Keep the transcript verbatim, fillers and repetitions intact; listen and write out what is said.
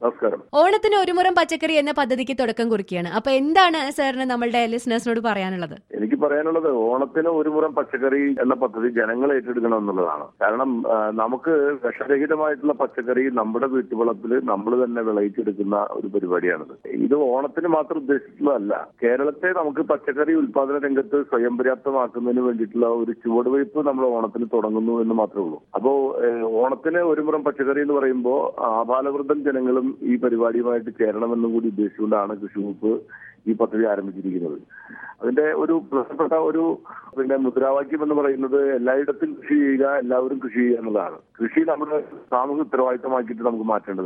നമസ്കാരം. ഓണത്തിന് ഒരു മുറം പച്ചക്കറി എന്ന പദ്ധതിക്ക് തുടക്കം കുറിക്കുകയാണ്. അപ്പൊ എന്താണ് സാറിന് നമ്മളുടെ ലിസണേഴ്സിനോട് പറയാനുള്ളത്? എനിക്ക് പറയാനുള്ളത് ഓണത്തിന് ഒരു മുറം പച്ചക്കറി എന്ന പദ്ധതി ജനങ്ങൾ ഏറ്റെടുക്കണം എന്നുള്ളതാണ്. കാരണം നമുക്ക് വിഷരഹിതമായിട്ടുള്ള പച്ചക്കറി നമ്മുടെ വീട്ടുവളപ്പിൽ നമ്മൾ തന്നെ വിളയിച്ചെടുക്കുന്ന ഒരു പരിപാടിയാണിത്. ഇത് ഓണത്തിന് മാത്രം ഉദ്ദേശിച്ചുള്ളതല്ല. കേരളത്തെ നമുക്ക് പച്ചക്കറി ഉൽപാദന രംഗത്ത് സ്വയം പര്യാപ്തമാക്കുന്നതിന് വേണ്ടിയിട്ടുള്ള ഒരു ചുവടുവയ്പ് നമ്മൾ ഓണത്തിന് തുടങ്ങുന്നു എന്ന് മാത്രമേ ഉള്ളൂ. അപ്പോ ഓണത്തിന് ഒരു മുറം പച്ചക്കറി എന്ന് പറയുമ്പോൾ ആബാലവൃദ്ധം ജനങ്ങളും ഈ പരിപാടിയുമായിട്ട് ചേരണമെന്നും കൂടി ഉദ്ദേശിച്ചുകൊണ്ടാണ് കൃഷി വകുപ്പ് ഈ പദ്ധതി ആരംഭിച്ചിരിക്കുന്നത്. അതിന്റെ ഒരു പ്രധാനപ്പെട്ട ഒരു പിന്നെ മുദ്രാവാക്യം എന്ന് പറയുന്നത് എല്ലായിടത്തും കൃഷി ചെയ്യുക, എല്ലാവരും കൃഷി ചെയ്യുക എന്നുള്ളതാണ്. കൃഷി നമ്മുടെ സാമൂഹിക ഉത്തരവാദിത്തമാക്കിയിട്ട് നമുക്ക് മാറ്റേണ്ടത്.